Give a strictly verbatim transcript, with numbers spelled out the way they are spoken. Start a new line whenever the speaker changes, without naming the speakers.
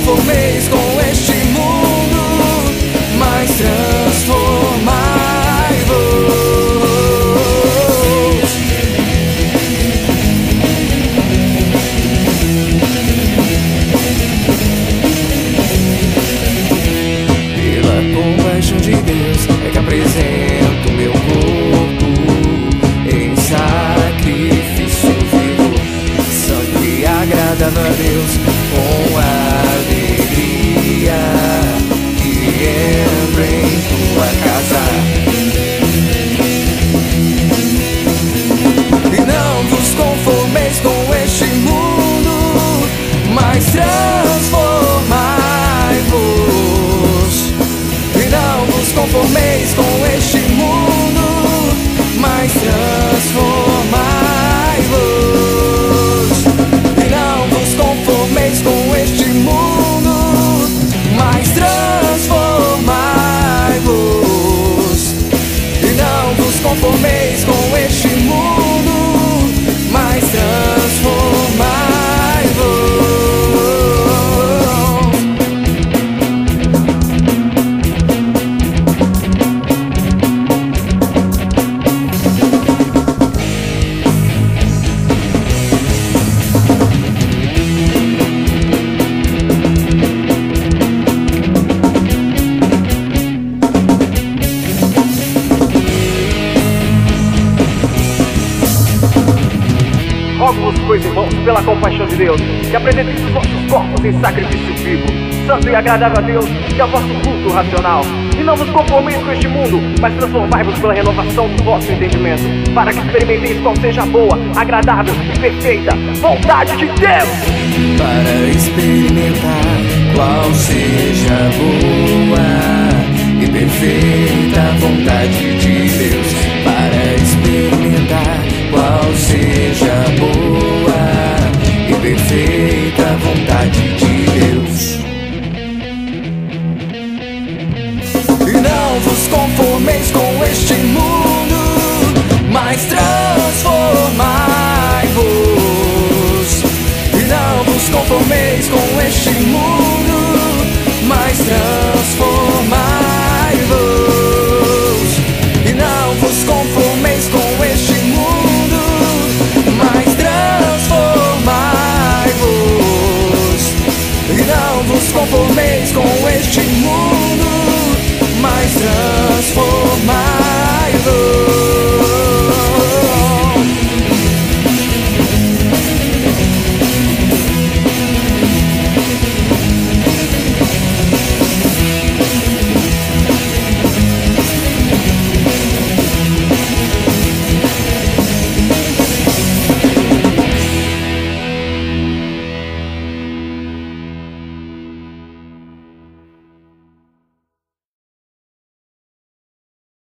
conformeis com este mundo, mas transformai-vos. Pela compaixão de Deus é que apresento meu corpo em sacrifício vivo, santo e agradável a Deus, com alegria que entro em tua casa. E não vos conformeis com este mundo, mas transformai-vos. E não vos conformeis com este mundo, mas transformai-vos. E não vos conformeis com este mundo, mas transformai-vos. E não vos conformeis com este mundo, mas transformai-vos.
Rogo-vos, pois, irmãos, pela compaixão de Deus, que apresenteis os vossos corpos em sacrifício vivo, santo e agradável a Deus, que é o vosso culto racional. E não vos conformeis com este mundo, mas transformai-vos pela renovação do vosso entendimento, para que experimenteis qual seja a boa, agradável e perfeita vontade de Deus.
Para experimentar qual seja a boa e perfeita vontade de Deus. Para experimentar qual seja a boa e perfeita vontade de Deus. E não vos conformeis com este mundo, mas transformai-vos. E não vos conformeis com este mundo, mas transformai-vos. E não vos conformeis com este mundo, mas transformai-vos. E não vos conformeis com este mundo, mas transformai-vos.